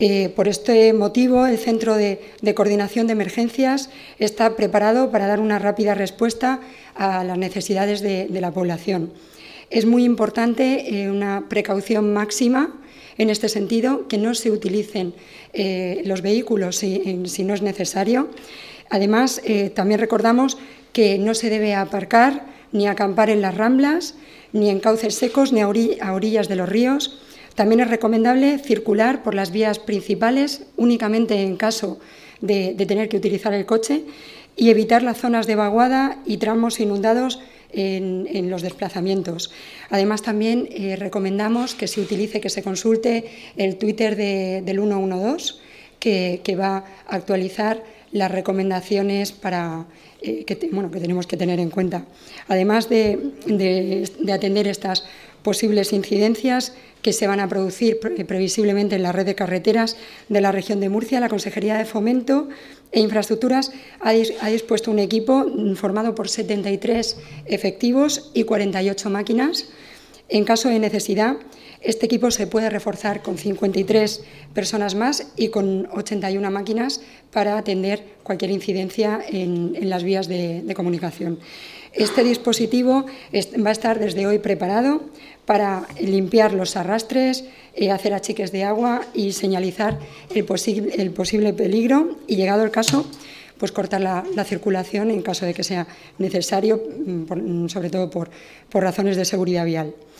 Por este motivo, el Centro de Coordinación de Emergencias está preparado para dar una rápida respuesta a las necesidades de la población. Es muy importante una precaución máxima en este sentido, que no se utilicen los vehículos si no es necesario. Además, también recordamos que no se debe aparcar ni acampar en las ramblas, ni en cauces secos, ni a orillas de los ríos. También es recomendable circular por las vías principales únicamente en caso de tener que utilizar el coche y evitar las zonas de vaguada y tramos inundados en los desplazamientos. Además, también recomendamos que se consulte el Twitter del 112, que va a actualizar las recomendaciones que tenemos que tener en cuenta. Además de atender estas posibles incidencias que se van a producir previsiblemente en la red de carreteras de la región de Murcia, la Consejería de Fomento e Infraestructuras ha dispuesto un equipo formado por 73 efectivos y 48 máquinas. En caso de necesidad, este equipo se puede reforzar con 53 personas más y con 81 máquinas para atender cualquier incidencia en las vías de comunicación. Este dispositivo va a estar desde hoy preparado para limpiar los arrastres, hacer achiques de agua y señalizar el posible peligro y, llegado el caso, pues cortar la circulación en caso de que sea necesario, sobre todo por razones de seguridad vial.